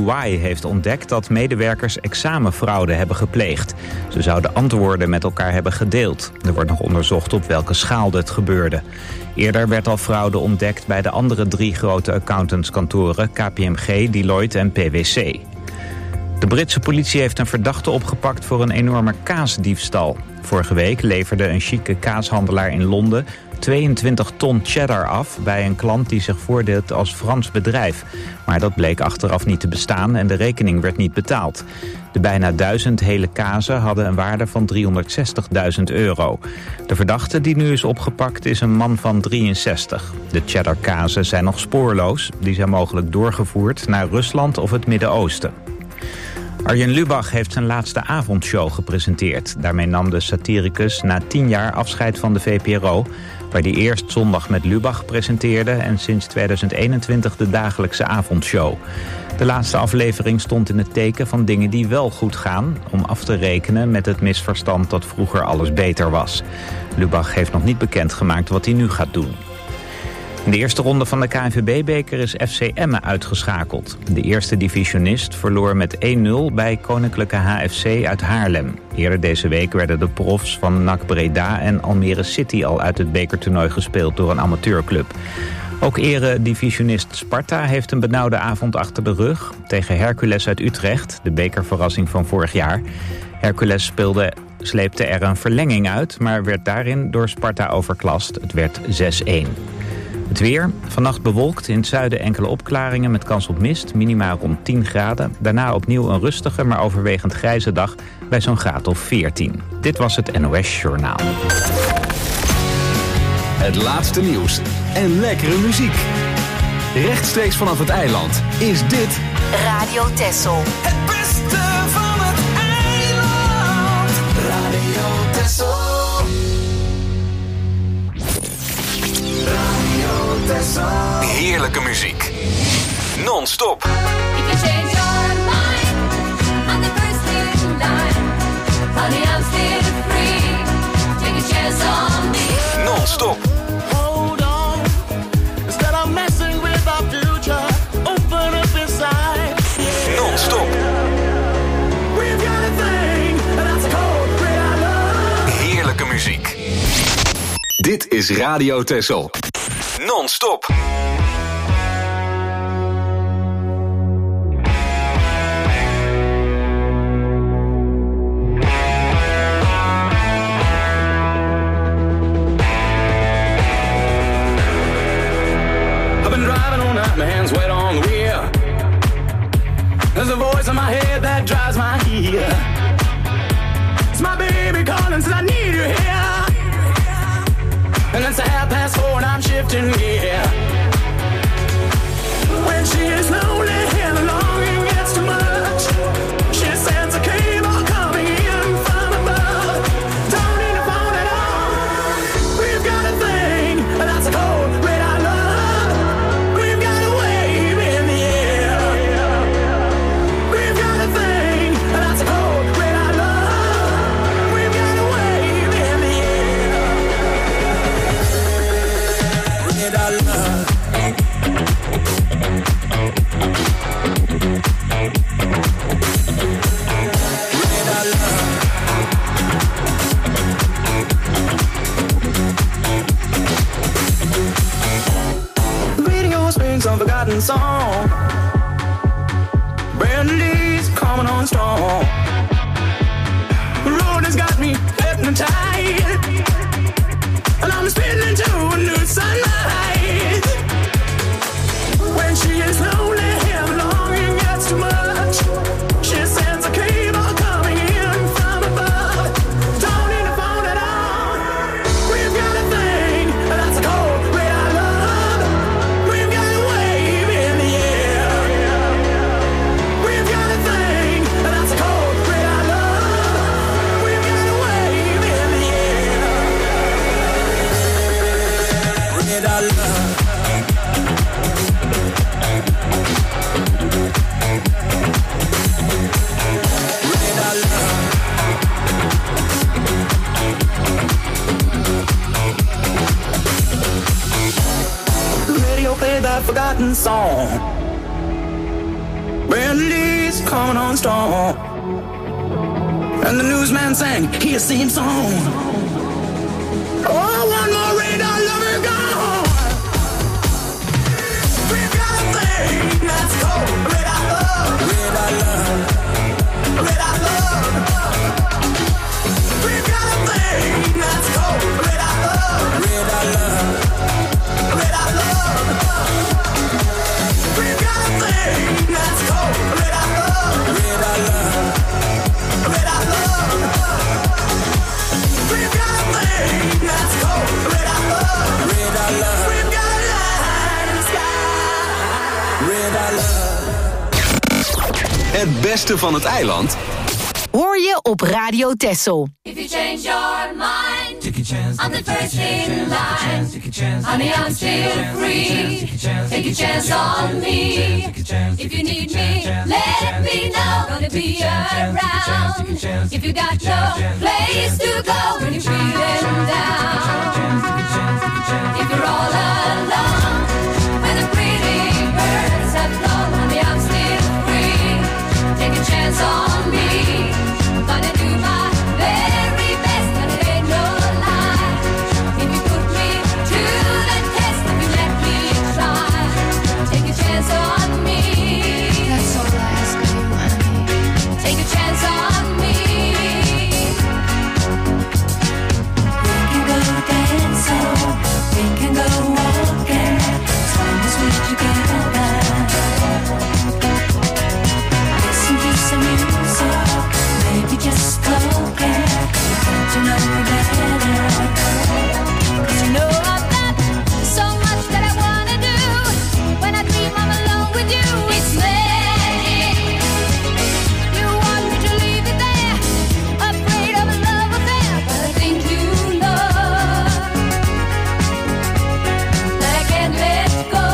EY heeft ontdekt dat medewerkers examenfraude hebben gepleegd. Ze zouden antwoorden met elkaar hebben gedeeld. Er wordt nog onderzocht op welke schaal dit gebeurde. Eerder werd al fraude ontdekt bij de andere 3 grote accountantskantoren, KPMG, Deloitte en PwC. De Britse politie heeft een verdachte opgepakt voor een enorme kaasdiefstal. Vorige week leverde een chique kaashandelaar in Londen 22 ton cheddar af bij een klant die zich voordeed als Frans bedrijf. Maar dat bleek achteraf niet te bestaan en de rekening werd niet betaald. De bijna 1000 hele kazen hadden een waarde van €360.000. De verdachte die nu is opgepakt is een man van 63. De cheddar kazen zijn nog spoorloos. Die zijn mogelijk doorgevoerd naar Rusland of het Midden-Oosten. Arjen Lubach heeft zijn laatste avondshow gepresenteerd. Daarmee nam de satiricus na 10 jaar afscheid van de VPRO... waar hij eerst Zondag met Lubach presenteerde... en sinds 2021 de dagelijkse avondshow. De laatste aflevering stond in het teken van dingen die wel goed gaan... om af te rekenen met het misverstand dat vroeger alles beter was. Lubach heeft nog niet bekendgemaakt wat hij nu gaat doen. In de eerste ronde van de KNVB-beker is FC Emmen uitgeschakeld. De eerste divisionist verloor met 1-0 bij Koninklijke HFC uit Haarlem. Eerder deze week werden de profs van NAC Breda en Almere City al uit het bekertoernooi gespeeld door een amateurclub. Ook eredivisionist Sparta heeft een benauwde avond achter de rug. Tegen Hercules uit Utrecht, de bekerverrassing van vorig jaar. Hercules sleepte er een verlenging uit, maar werd daarin door Sparta overklast. Het werd 6-1. Het weer, vannacht bewolkt, in het zuiden enkele opklaringen met kans op mist, minimaal rond 10 graden. Daarna opnieuw een rustige, maar overwegend grijze dag bij zo'n graad of 14. Dit was het NOS Journaal. Het laatste nieuws en lekkere muziek. Rechtstreeks vanaf het eiland is dit Radio Texel. Het beste van het eiland. Radio Texel. heerlijke muziek. Non-stop. Non-stop. Hold on. Instead of messing with our future, open up inside. Non-stop. We've got a thing, and that's called real love. Heerlijke muziek. Dit is Radio Texel. Non-stop. My hands wet on the wheel. There's a voice in my head that drives my heel. It's my baby calling, says I need you here. And it's 4:30 and I'm shifting gear. When she is lonely and the longing gets too much, she sends a cable coming in from above. Don't need a phone at all. We've got a thing, and that's a cold red I love. Unforgotten song. Brandy's coming on strong. The road has got me hypnotized, and I'm spinning into a new sunlight. When she is lonely and the longing gets too much, she sends a cable coming in from above. Don't need a phone at all. We've got a thing, and that's a cold red I love. We've got a wave in the air. We've got a thing, and that's a cold red I love. We've got a wave in the air. Red I love. Play that forgotten song. Brandy coming on strong. And the newsman sang his theme song. Oh, one more radar lover gone. We've got a thing that's called radar love. Radar love. Radar love. We've got a thing that's called radar love. Radar love. Radar love. We've got a thing that's called radar love. Radar love. Radar love. We've got a thing that's called radar love. Radar love. We've got a light in the sky. Radar love. Het beste van het eiland hoor je op Radio Texel. If you change your mind, take a chance. I'm the first in line. Honey, I'm still free. Take a chance on me. If you need me, let me know. Gonna be around. If you got no place to go when you're feeling down. If you're all alone, when the pretty birds have flown, honey, I'm still free. Take a chance on me. Gonna do my very best, and it ain't no lie. If you put me to the test, if you let me try, take a chance on me. That's all I ask of you, honey. Take a chance on me. We can go dancing, we can go walking, as long as we're together. Listen to some music. Maybe just talking, to know me better. 'Cause you know I've got so much that I wanna do. When I dream I'm alone with you, it's magic. You want me to leave it there, afraid of a love affair, but I think you know that I can't let go.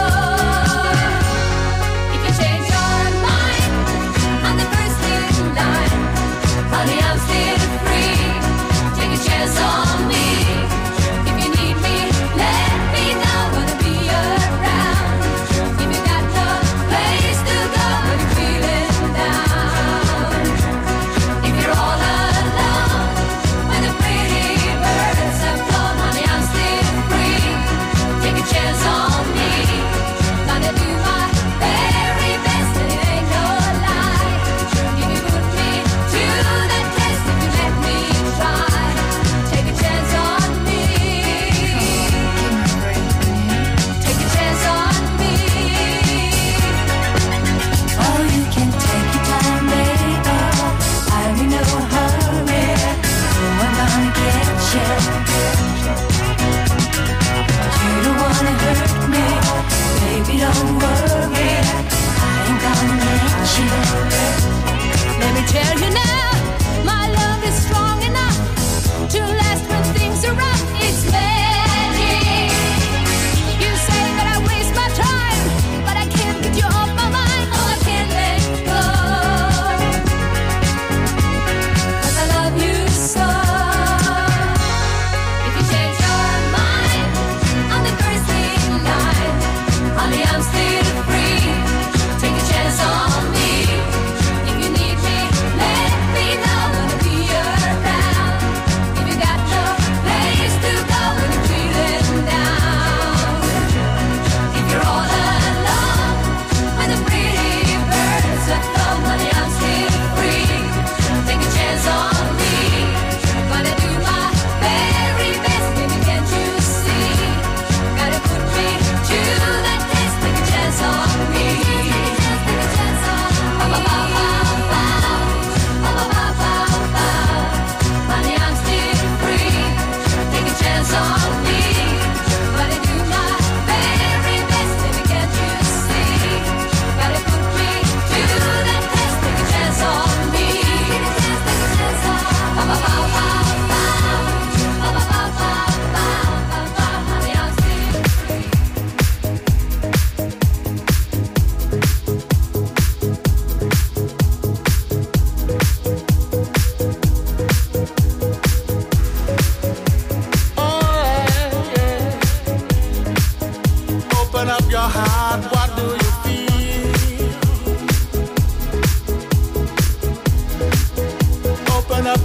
If you change your mind, I'm the first in line. Honey, I'm still free. Take a chance on me. If you need me, let me know. Gonna be around. If you got no place to go when you're feeling down. If you're all alone, when the pretty birds have flown, honey, I'm still free. Take a chance on me. Gonna do my very best, and it ain't no lie. If you put me to the test, if you let me try, take a chance on me. Take a chance on me. Oh, you can take your time, baby. I'm in no hurry. Oh, I'm gonna get you. You don't wanna hurt me, baby, don't worry. I ain't gonna let you. Let me tell you now, my love is strong enough to last when things are rough. It's magic. You say that I waste my time, but I can't get you off my mind. Oh, I can't let go, 'cause I love you so. If you change your mind, I'm the first in line. Honey, I'm still free. Take a chance on me. If you need me, let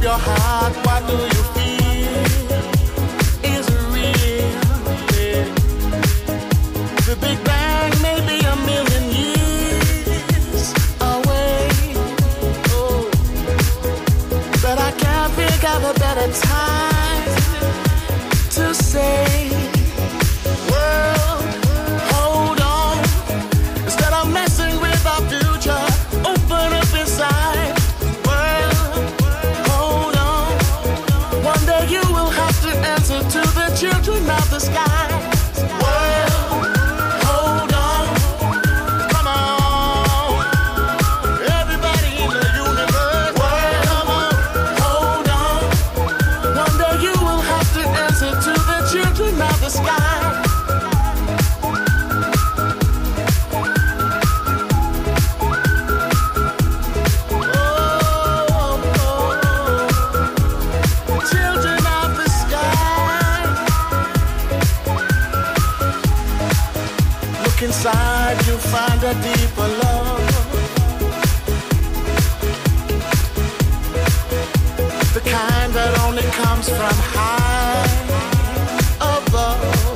your heart, what do you feel? Is it real? Yeah. The Big Bang may be a million years away. Oh, but I can't think of a better time to say, world, hold on. Instead of messing with our future, open up inside. World, hold on. One day you will have to answer to the children of the sky. World, hold on. Come on. Everybody in the universe. World, come on. Hold on. One day you will have to answer to the children of the sky. Children of the sky. Look inside, you'll find a deeper love. The kind that only comes from high above.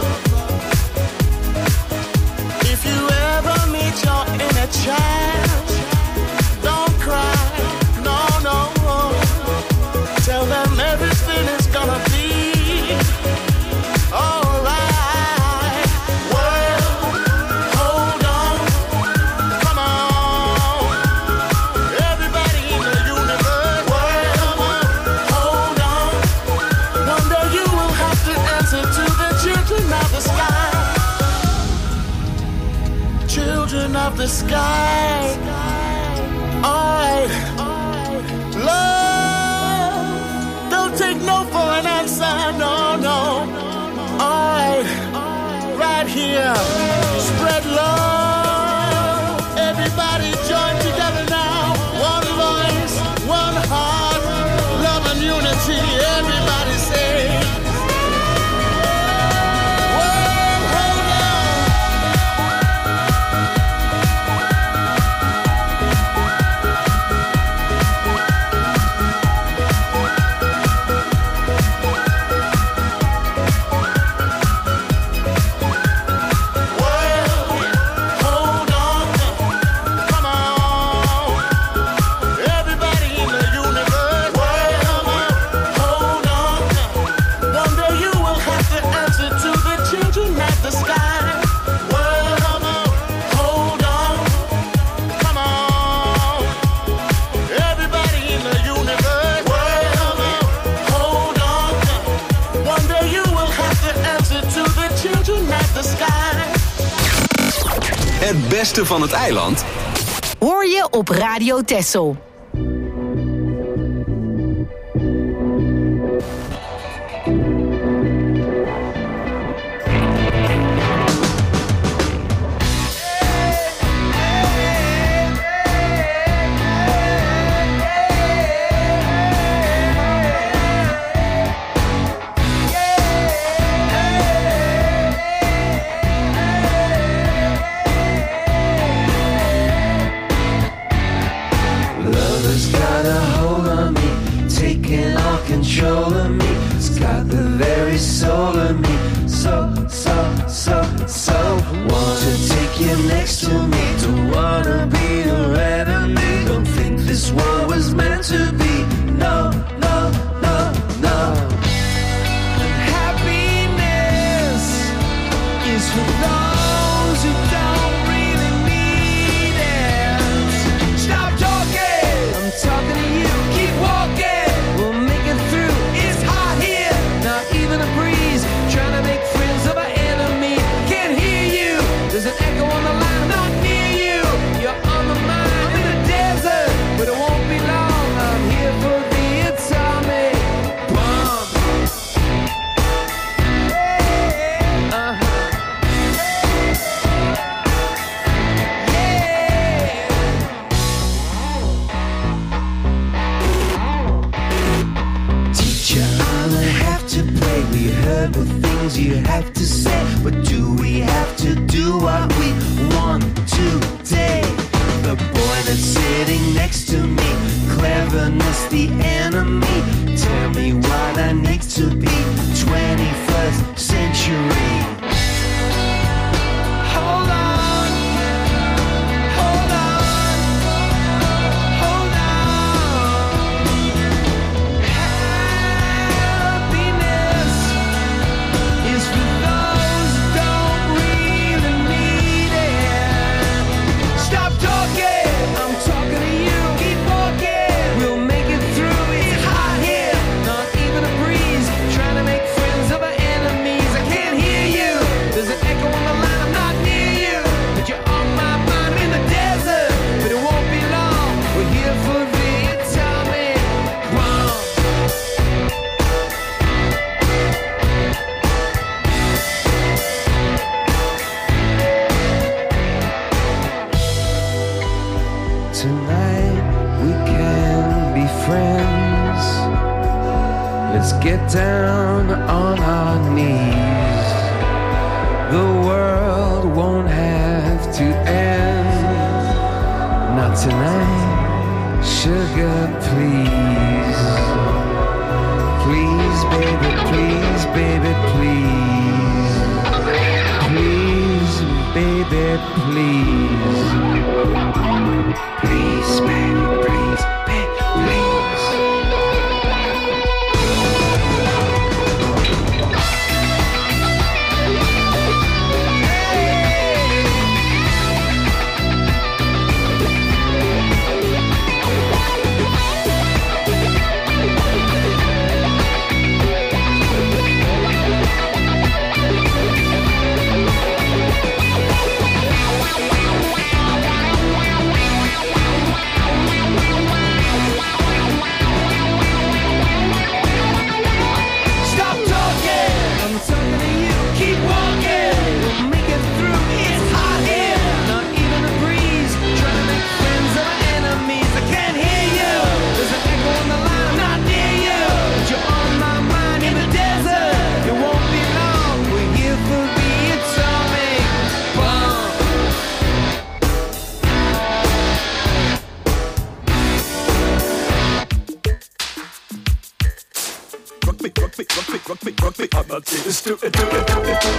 If you ever meet your inner child, don't cry, no, no. Tell them everything is gonna be alright. World, hold on. Come on. Everybody in the universe. World, come on. Hold on. One day you will have to answer to the children of the sky. Children of the sky. Alright. Love. Don't take no for an answer. No, no. Alright. Right here. Spread love. Everybody join together now. One voice, one heart. Love and unity. Everybody say. World, hold on. World, hold on. Come on. Everybody in the universe. World, come on. Hold on. One day you will have to answer to the children of the sky. World, come on. Hold on. Come on. Everybody in the universe. World, come on. Hold on. One day you will have to answer to the children of the sky. Het beste van het eiland Hoor je op Radio Texel. Love has got a hold on me, taking all control of me. It's got the very soul of me. So want to take you next to me. Don't wanna be your enemy. Don't think this war was meant to be. No, no, no, no. Happiness is for those who don't really need it. Stop talking, I'm talking to you. Keep walking, we'll make it through. It's hot here, not even a breeze. Trying to make friends of our enemy. Can't hear you, there's an echo on the line. Not near you, you're on the mind in the desert, but it won't be long. I'm here for the atomic bomb. Teacher, I'ma have to play. We heard the things you have to say, but do we have to do what we want today? the boy that's sitting next to me. Cleverness the enemy. Tell me what I need to be. 21st century. Hold on, hold on, hold on. Happiness is for those who don't really need it. Stop talking, I'm talking to you. Keep walking, we'll make it through. It's hot here, not even a breeze. Trying to make friends of our enemies. I can't hear you. There's an echo on the line. I'm not near you, but you're on my mind. I'm in the desert, but it won't be long. We're here for the atomic bomb. Tonight we can be friends. Let's get down on our knees. The world won't have to end. Not tonight, sugar, please. Please, baby, please, baby, please. Please, baby, please. Please, baby, please, baby, please. Stop talking, I'm talking to you. Keep walking, we'll make it through. It's hot here, not even a breeze. Trying to make friends of our enemies. I can't hear you. There's an echo on the line. I'm not near you, but you're on my mind in the desert. It won't be long. We're here for the atomic bomb. Rock me, rock me, rock me, rock me, rock me. I'm not saying this, do it, do it, do it, do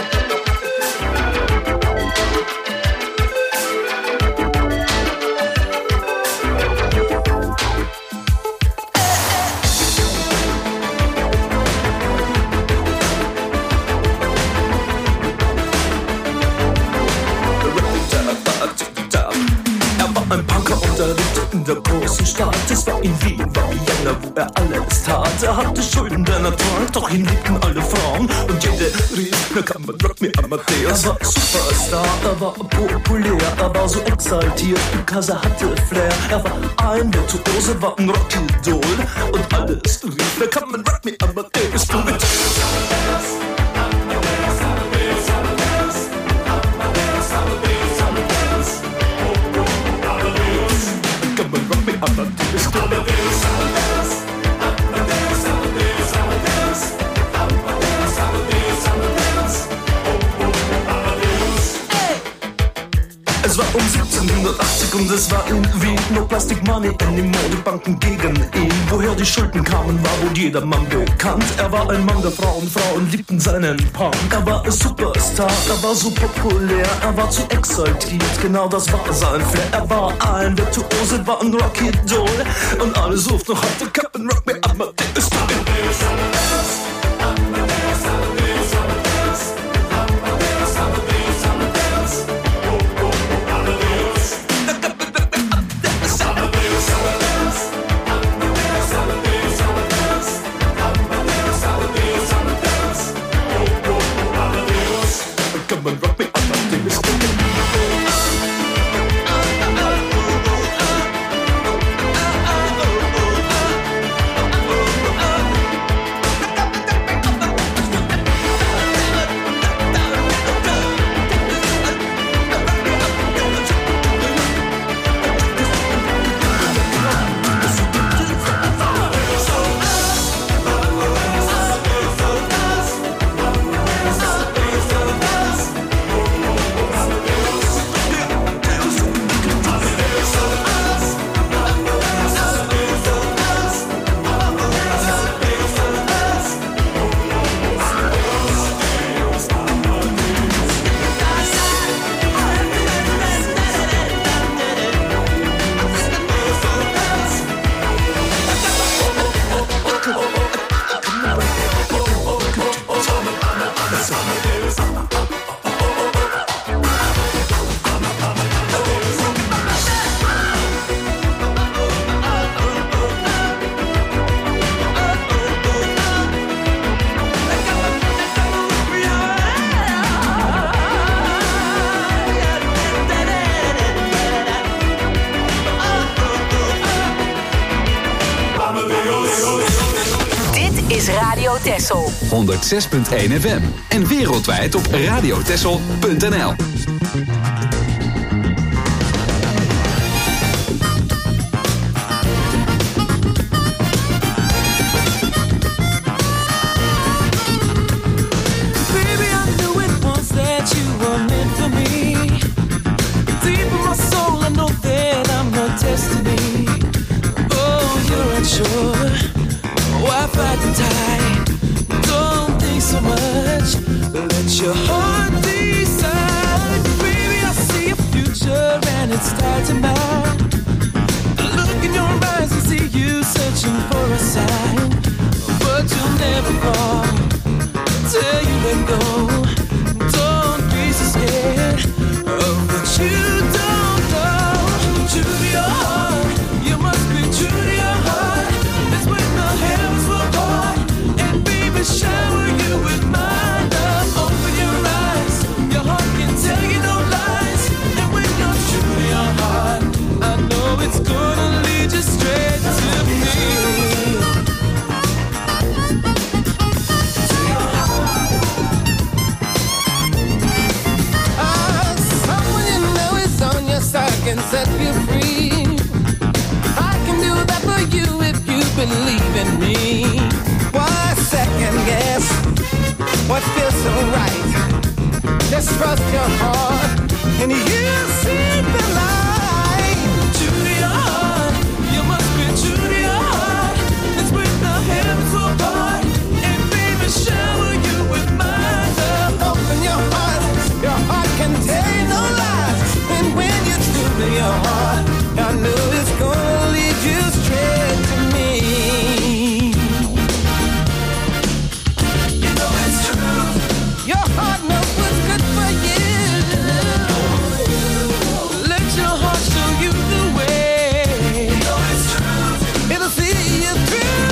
Er war ein Punker und er lebte in der großen Stadt. Es war in Wien, war Vienna, wo er alles tat. Er hatte Schulden der Natur, doch ihn liebten alle Frauen. Und jede rief, na kann man Rock Me Amadeus. Er war Superstar, er war populär, er war so exaltiert, because er hatte Flair. Er war ein Virtuose, war ein Rockidol. Und alles rief, na kann man Rock Me Amadeus. Du mit Come on, rock me, Amadeus, Amadeus, Amadeus, Amadeus, Amadeus, Amadeus, Amadeus, Amadeus, Amadeus, Amadeus. Es war um 1780 und es war in Wien. No Plastic Money anymore, die Banken gegen ihn. Woher die Schulden kamen, war wohl jedermann bekannt. Er war ein Mann der Frauen, Frauen liebten seinen Punk. Er war ein Superstar, er war so populär, er war zu exaltiert, genau das war sein Flair. Er war ein Virtuose, war ein Rockidol. Und alle suchten noch heute Captain Rock Me Amadeus. Amadeus, Amadeus, Amadeus, Amadeus, Amadeus, Amadeus, Amadeus, Amadeus, oh, oh, oh, Amadeus. Amadeus, Amadeus, Amadeus, Amadeus, Amadeus, Amadeus, Amadeus, Amadeus, oh, oh, oh, Amadeus. Come on, rock me, Amadeus. Radio Texel. 106.1 FM. En wereldwijd op radiotexel.nl. Destiny. Oh, you're unsure. Why fight the tide? Don't think so much. Let your heart decide. Baby, I see a future and it's tied to mine. Look in your eyes and see you searching for a sign. But you'll never fall till you let go. Don't be so scared of what you don't know. True to your heart, you must be true to your heart. That's when the heavens will part, and baby shower you with my love. Open your eyes, your heart can tell you no lies. And when you're true to your heart, I know it's gonna lead you straight to me. Someone you know is on your side can set you free. I can do that for you if you believe in me. Why second guess what feels so right? Just trust your heart and you'll see the light. True to your heart, you must be true to your heart. It's when the heavens will part, and baby shower you with my love. Open your heart can tell you no lies. And when you're true to your heart, I know it's gonna lead you straight to me. You know it's true. Your heart knows what's good for you. Let your heart show you the way. You know it's true. It'll see you through.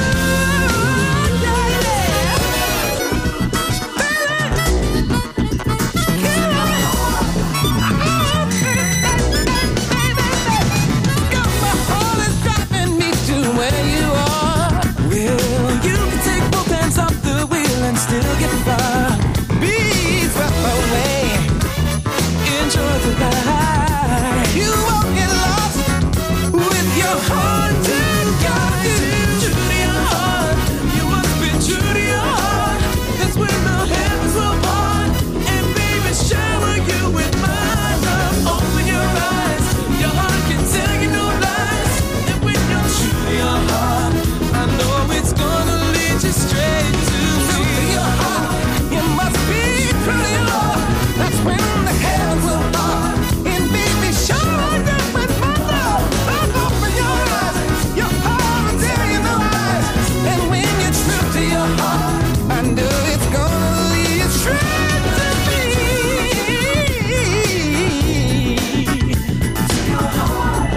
Where you are, well, you can take both hands off the wheel and still get far. Be swept away, enjoy the ride. You won't get lost with your heart to guide. True to your heart, you must be true to your heart. That's when the heavens will part, and baby shower you with my love. Open your eyes, your heart can tell you no lies. And when you're true to your heart, I know it's gonna lead you straight to me. Your heart, you must be true to your heart. That's when the heavens will part, and baby shower you with my love. Open your eyes, your heart will tell you no lies. And when you're true to your heart, I know it's gonna lead you straight to me. To your heart.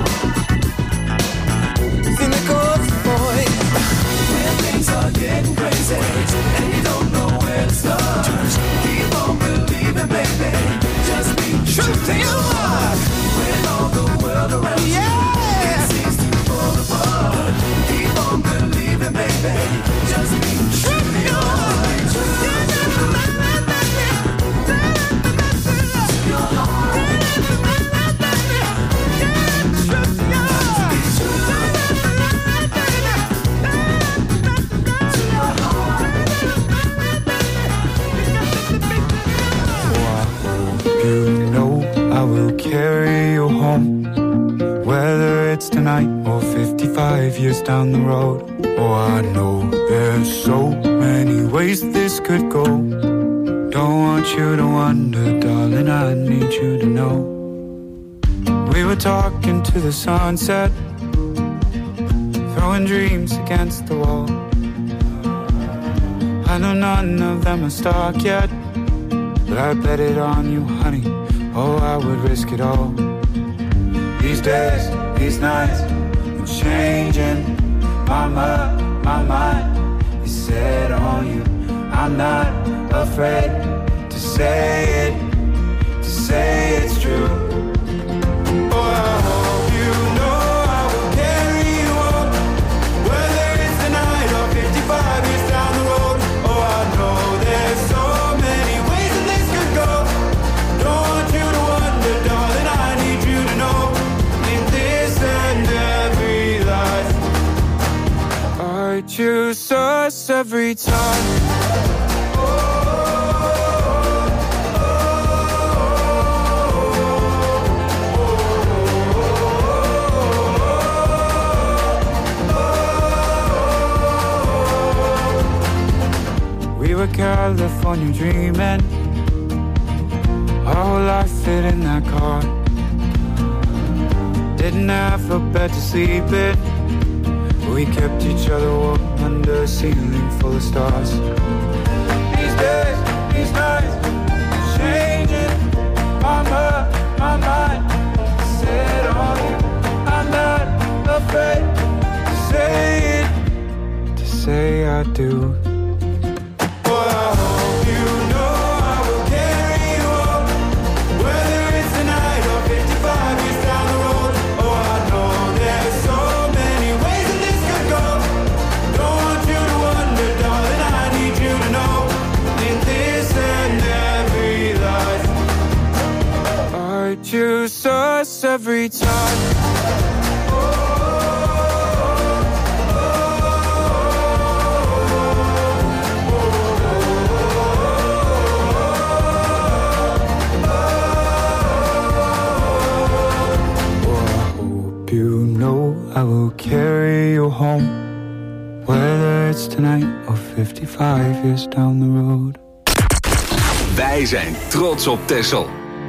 Cynical voice. When things are getting crazy and you don't know where to start, just keep on believing, baby. Just be true to your heart. When all the world around you it seems to fall apart, keep on believing, baby. Just be true to your heart. To your heart. You know I will carry you home, whether it's tonight or 55 years down the road. Oh, I know there's so many ways this could go. Don't want you to wonder, darling, I need you to know. We were talking to the sunset, throwing dreams against the wall. I know none of them are stuck yet, but I bet it on you, honey. Oh, I would risk it all. These days, these nights, I'm changing my mind is set on you. I'm not afraid to say it's true. Oh, I hope you know I will carry you on, whether it's tonight or 55 years down the road. choose us every time. We were California dreaming, our whole life fit in that car. Didn't have a bed to sleep in, we kept each other warm under a ceiling full of stars. These days, these nights, changing my mind. Set on you, I'm not afraid to say it, to say I do. Choose us every time. You know I will carry you home, whether it's tonight or 55 years down the road. Wij zijn trots op Texel.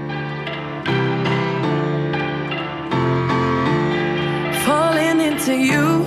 Falling into you,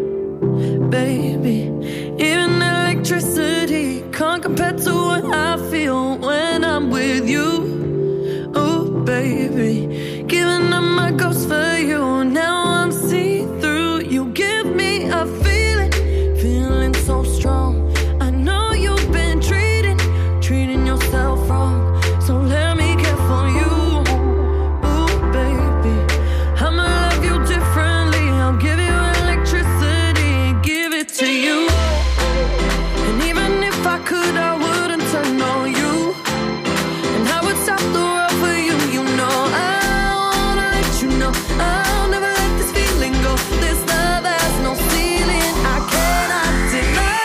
baby. Even electricity can't compare to what I feel when I'm with you. Oh, baby, giving up my ghost for you. Now I'm see-through. You give me a feeling, feeling so strong. I know you've been treating yourself wrong. So let me care for you. Oh, baby, I'ma love you differently. I'll give you electricity, give it to you. And even if I could, I wouldn't turn on you. And I would stop the world for you. You know I wanna let you know I'll never let this feeling go. This love has no ceiling, I cannot deny.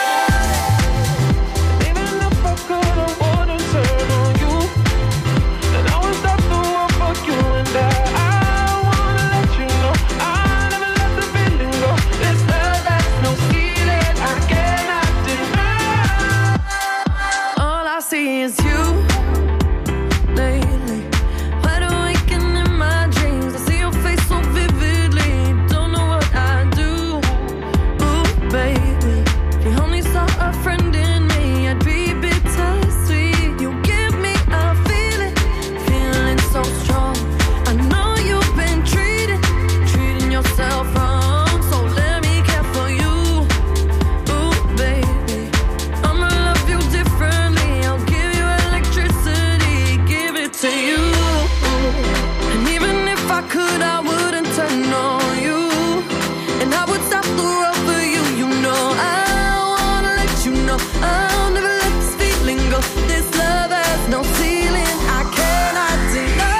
Even if I could, I wouldn't turn on you. And I would stop the world for you. And I wanna let you know I'll never let the feeling go. This love has no ceiling, I cannot deny. All I see is you lately. Wide awake and in my dreams, I see your face so vividly. Don't know what I do. Ooh, baby, if you only saw a friend in me, I'd be bittersweet. You give me a feeling, feeling so strong. I know you've been treating yourself wrong. So let me care for you. Ooh, baby, I'ma love you differently. I'll give you electricity, give it to you. And even if I could, I wouldn't turn on you. And I would stop the world for you. You know I wanna let you know I'll never let this feeling go. This love has no ceiling, I cannot deny.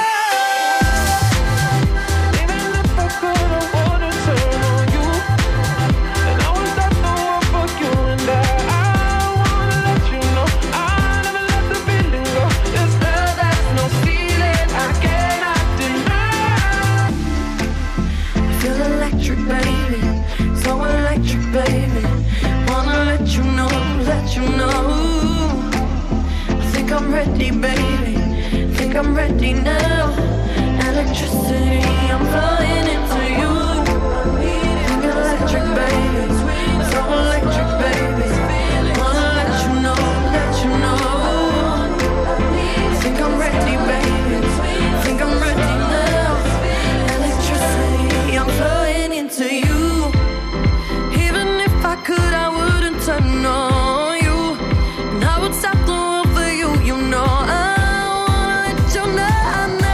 Even if I could, I wouldn't turn on you. And I would stop the world for you. And I wanna let you know I'll never let the feeling go. This love has no ceiling, I cannot deny. I feel electric, baby, so electric, baby. Wanna let you know, let you know. I think I'm ready, baby, think I'm ready now. Electricity, I'm flying into you. Think electric, baby, so electric, baby. Wanna let you know, let you know. I think I'm ready, baby, think I'm ready now. Electricity, I'm flying into you. Even if I could, I wouldn't turn on you. And I would stop the world for you. You know I wanna let you know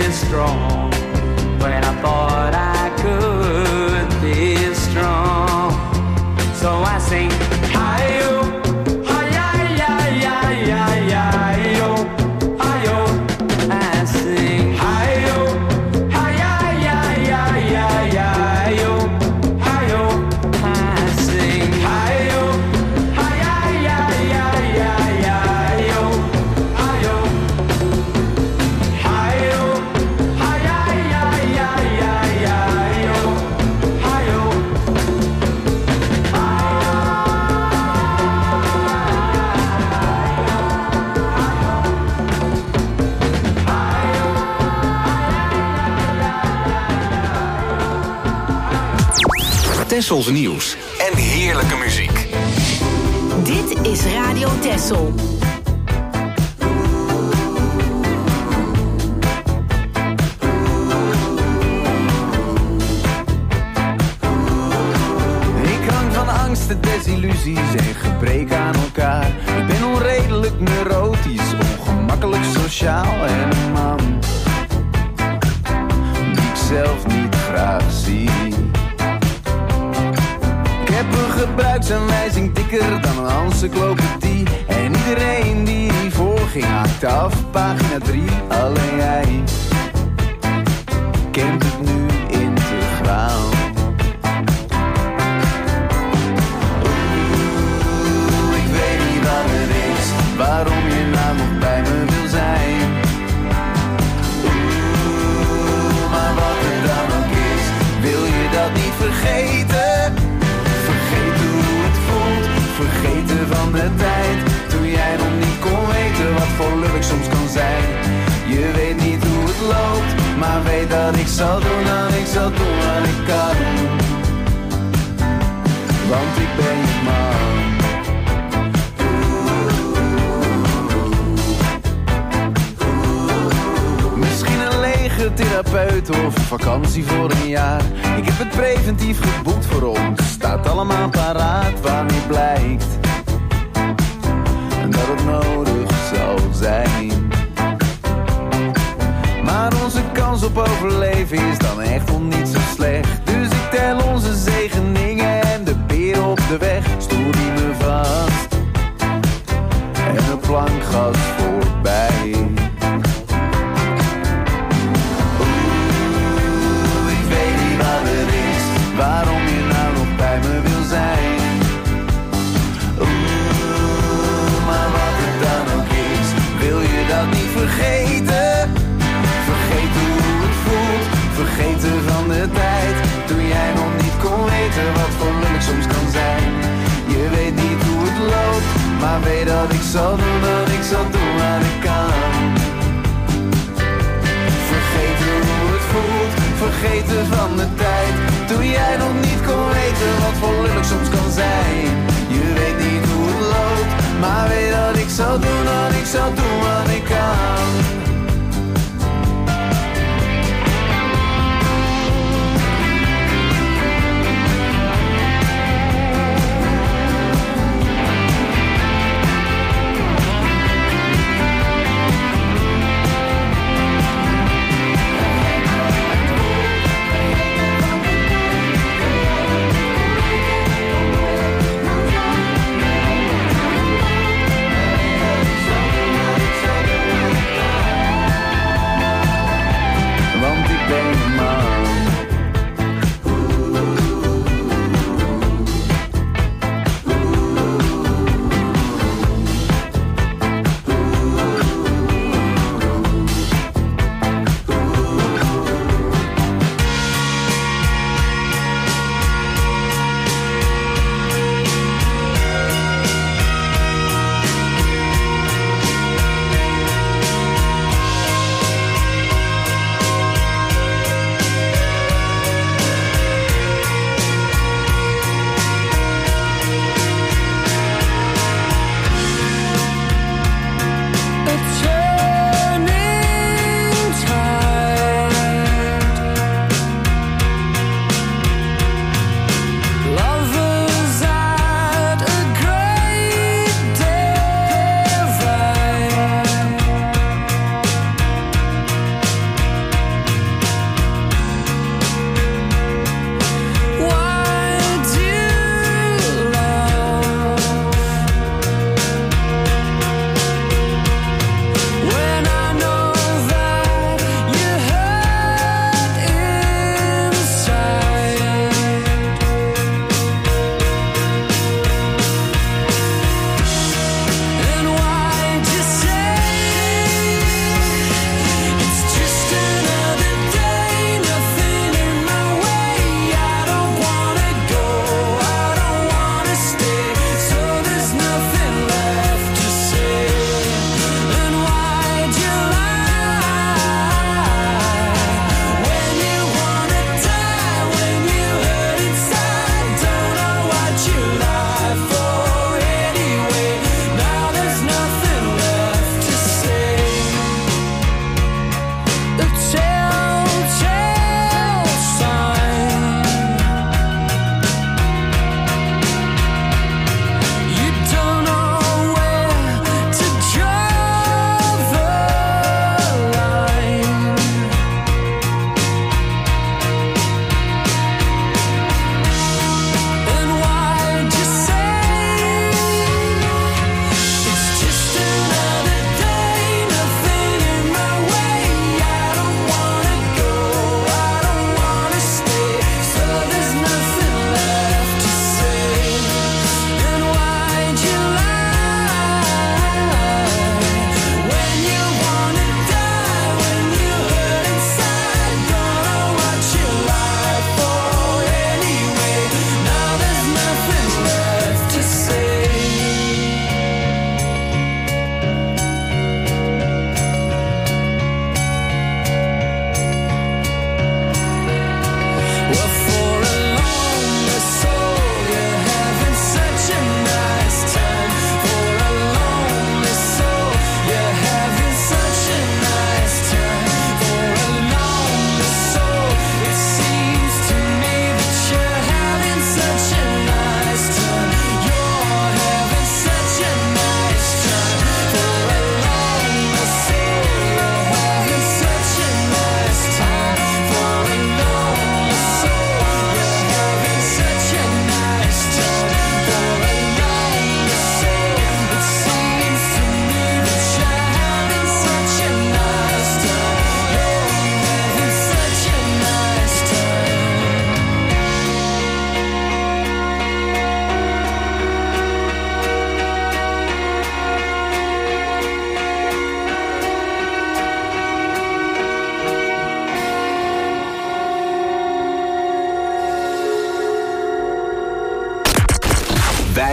be strong when I thought I could be strong. So I sing, hi-yo, hi-yi-yi-yi-yi-yi-yo, hi-yo. I sing, hi-yo, hi-yi-yi-yi-yi-yi-yo, hi-yo. I sing, hi-yo, hi-yi-yi-yi-yi-yi-yo, hi-yo. Hi-yo, hi-yi-yi-yi-yi-yi-yo, hi-yo. Tessels nieuws en heerlijke muziek. Dit is Radio Tessel. Ik hang van angsten, desillusies en gebrek aan elkaar. Ik ben onredelijk neurotisch, ongemakkelijk sociaal en een man die ik zelf niet graag zie. Ik heb een gebruiksaanwijzing dikker dan een encyclopedie. En iedereen die hiervoor ging haakte af, pagina 3. Alleen jij kent het nu integraal. Ik weet niet wat het is, waarom je nou nog bij me wil zijn. Maar wat het dan ook is, wil je dat niet vergeten. Vergeten hoe het voelt, vergeten van de tijd. Toen jij nog niet kon weten wat voor lul ik soms kan zijn. Je weet niet hoe het loopt, maar weet dat ik zal doen, dat ik zal doen wat ik kan. Want ik ben je man. Misschien een legertherapeut of een vakantie voor een jaar. Ik heb het preventief geboekt voor ons, staat allemaal paraat wanneer blijkt dat het nodig zal zijn. Maar onze kans op overleven is dan echt nog niet zo slecht. Dus ik tel onze zegeningen en de beer op de weg. Stoel die me vast en een plankgas voorbij. Oeh, ik weet niet wat het is, waarom je nou nog bij me wil zijn. Oeh, maar wat het dan ook is, wil je dat niet vergeten. Vergeten hoe het voelt, vergeten van de tijd. Toen jij nog niet kon weten wat voor lul ik soms kan zijn. Je weet niet hoe het loopt, maar weet dat ik zal doen, dat ik zal doen wat ik kan. Vergeten hoe het voelt, vergeten van de tijd. Toen jij nog niet kon weten wat voor lul ik soms kan zijn. Je weet niet hoe het loopt, maar weet dat ik zal doen, dat ik zal doen wat ik kan.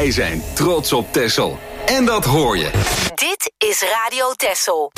Wij zijn trots op Texel. En dat hoor je. Dit is Radio Texel.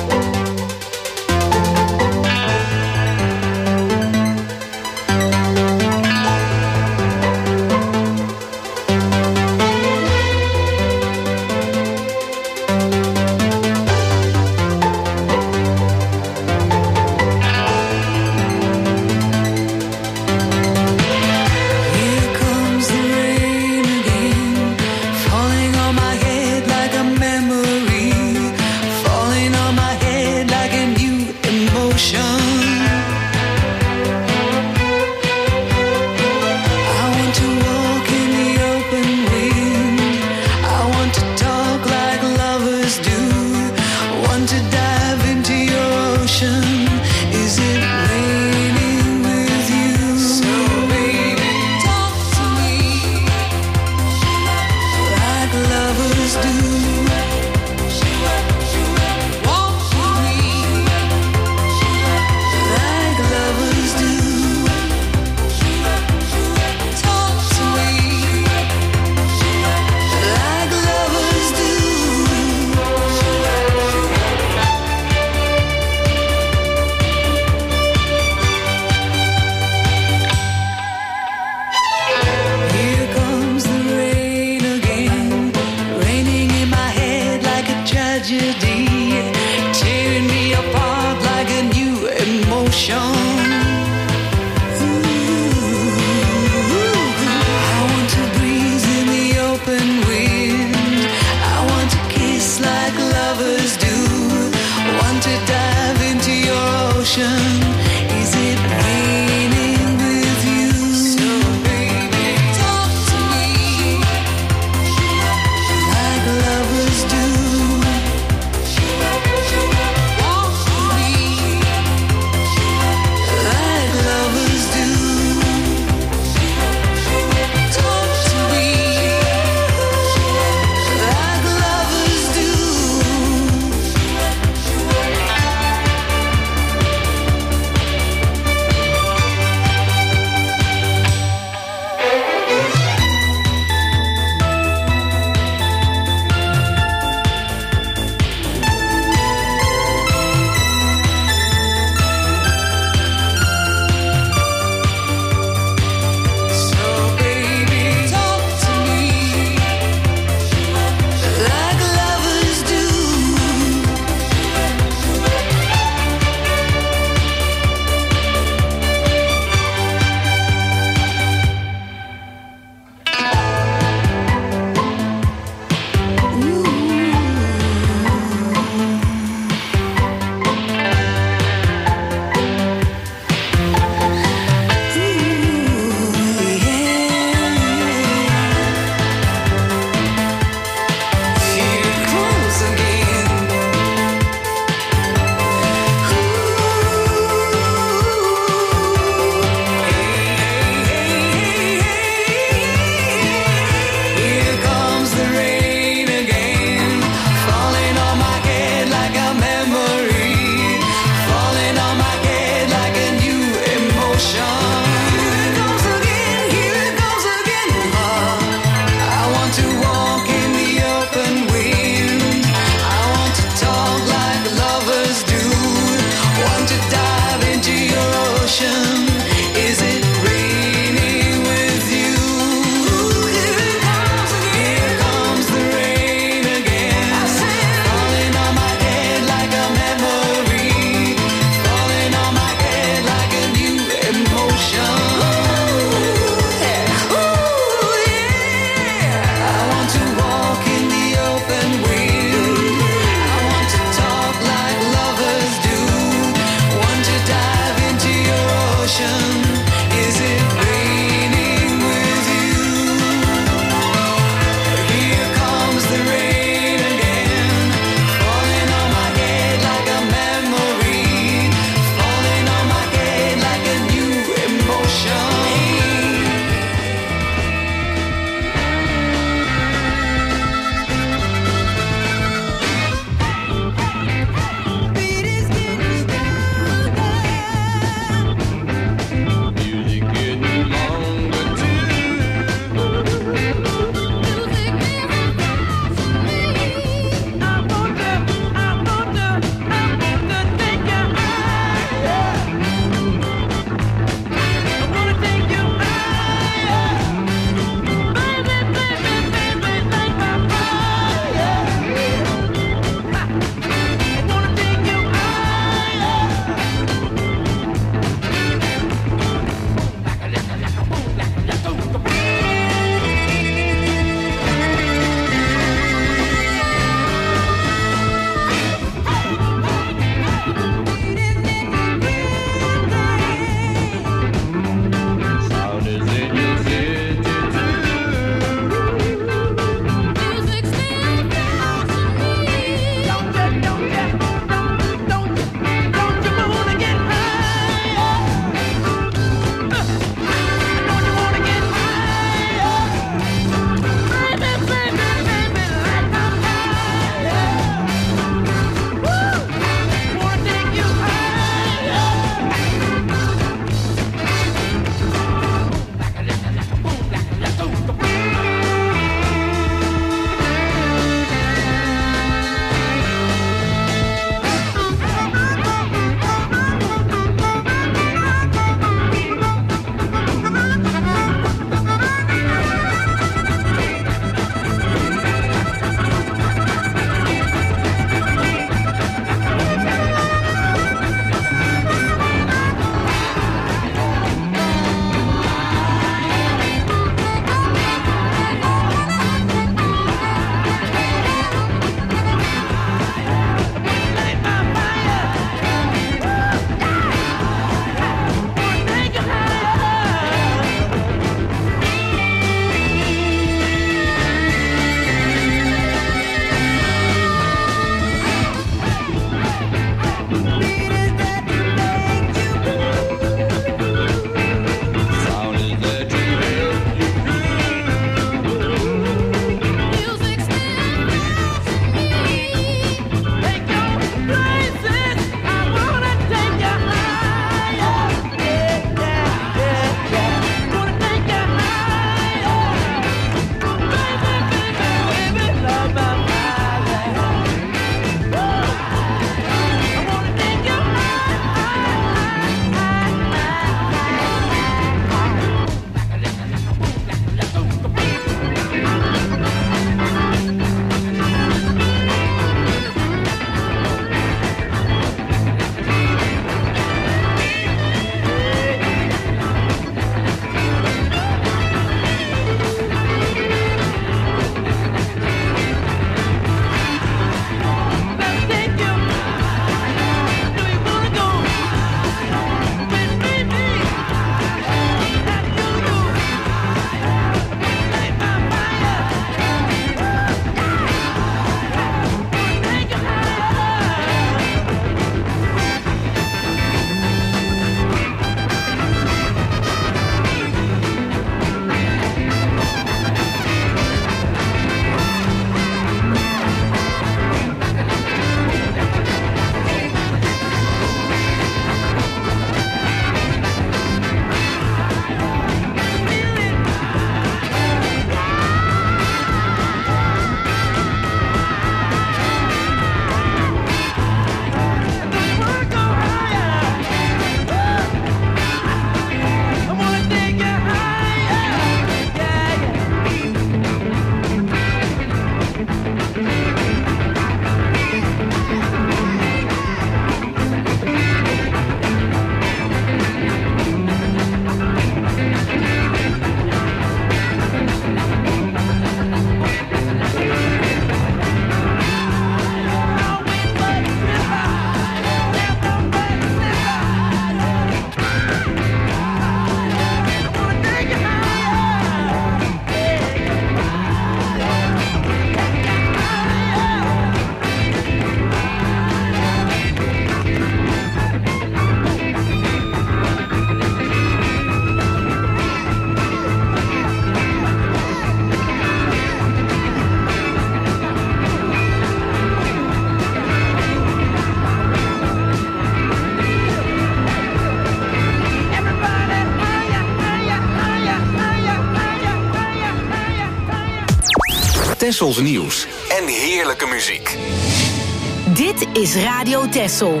Tessels nieuws en heerlijke muziek. Dit is Radio Tessel.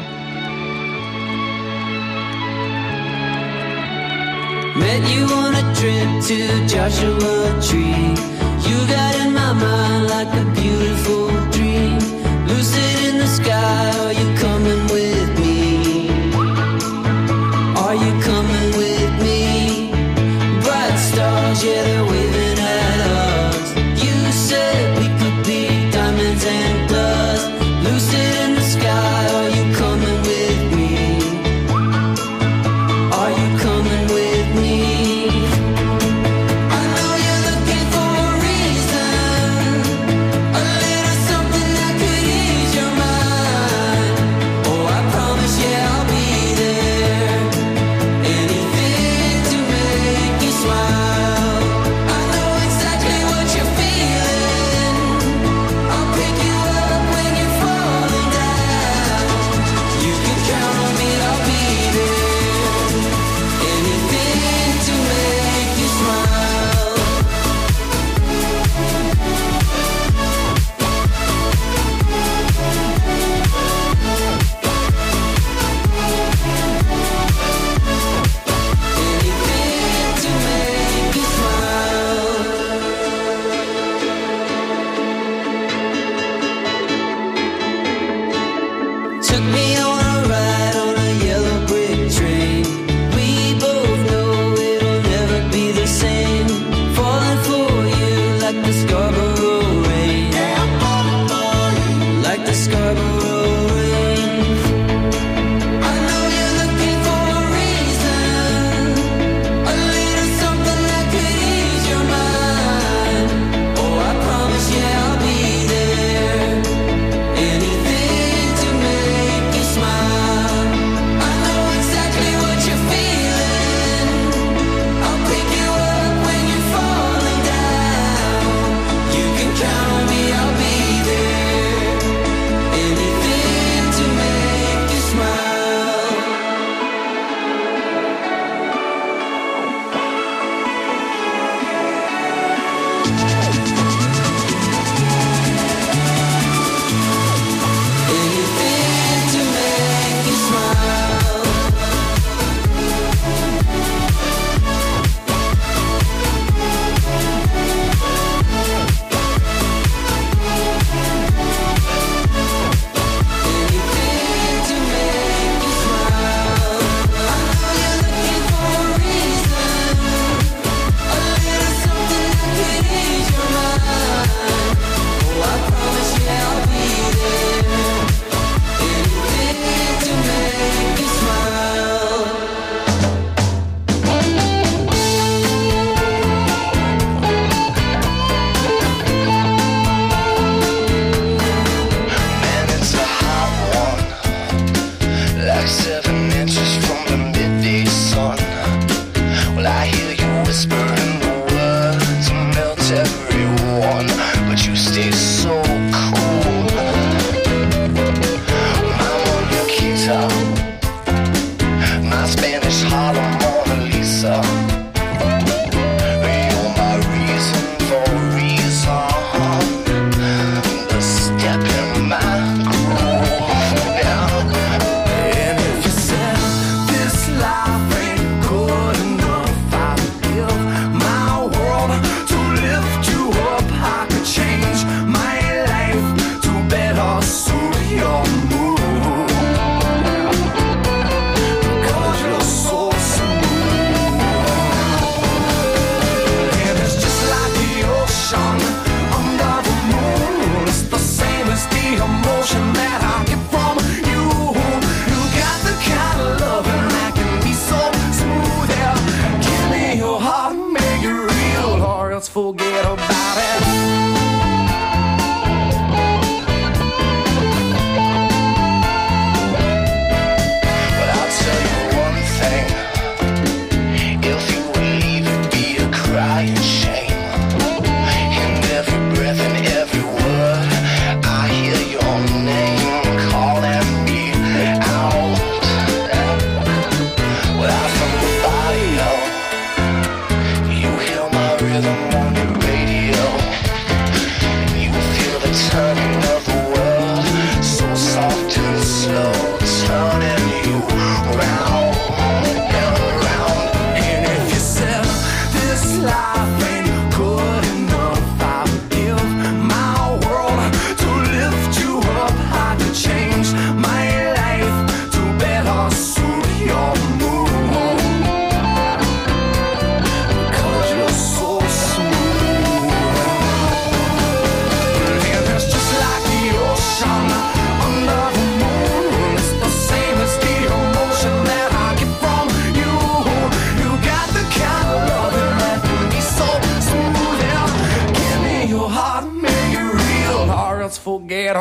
Met you on a trip to Joshua Tree. You got in my mind like a beautiful dream. Lucid in the sky, are you coming with me? Are you coming with me? Bright stars, yeah, they're waving at us. You said we could be diamonds and dust. Lucid in the sky, are you coming with me? Are you coming with me? I know you're looking for a reason, a little something that could ease your mind. Oh, I promise, yeah, I'll be there. Anything to make you smile. I know exactly what you're feeling. I'll pick you up when you're falling down. You can count on me, I'll be there. Anything to make you smile. Anything to make you smile. Took me on a ride on a yellow brick train. We both know it'll never be the same. Falling for you like the Scarborough rain. Like the Scarborough rain. I know you're looking for a reason, a little something that could ease your mind. Oh, I promise, yeah, I'll be there. Anything to make you smile.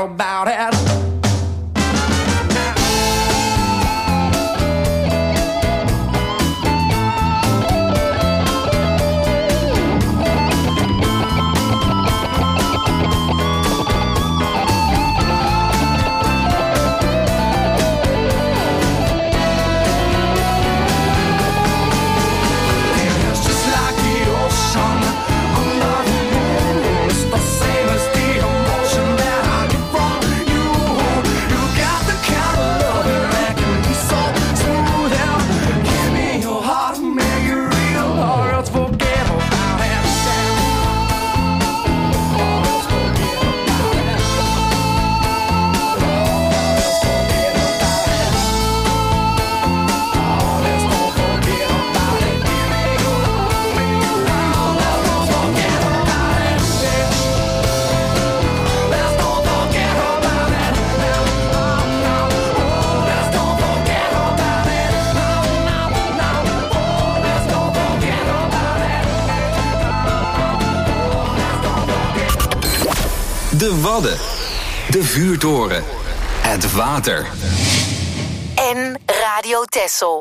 about it. De Wadden, de vuurtoren, het water. En Radio Texel.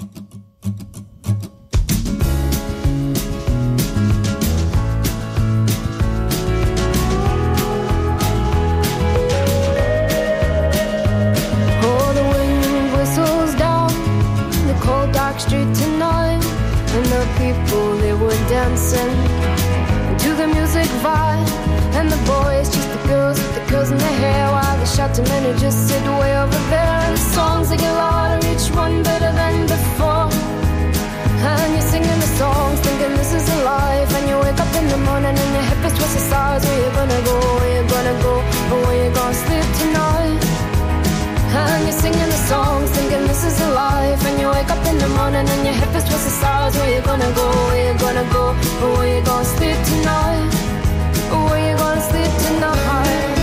Oh, the wind whistles down the cold dark street tonight, and the people, they were dancing to the music vibe. And the boys just the girls with the curls in their hair, while the shouting men who just sit way over there. And the songs they get louder, each one better than before. And you're singing the songs, thinking this is a life. And you wake up in the morning and your hip is twisted sides. Where you gonna go, where you gonna go, or where you gonna sleep tonight? And you're singing the songs, thinking this is a life. And you wake up in the morning and your hip is twisted sides. Where you gonna go, where you gonna go, or where you gonna sleep tonight? Where you gonna sleep tonight?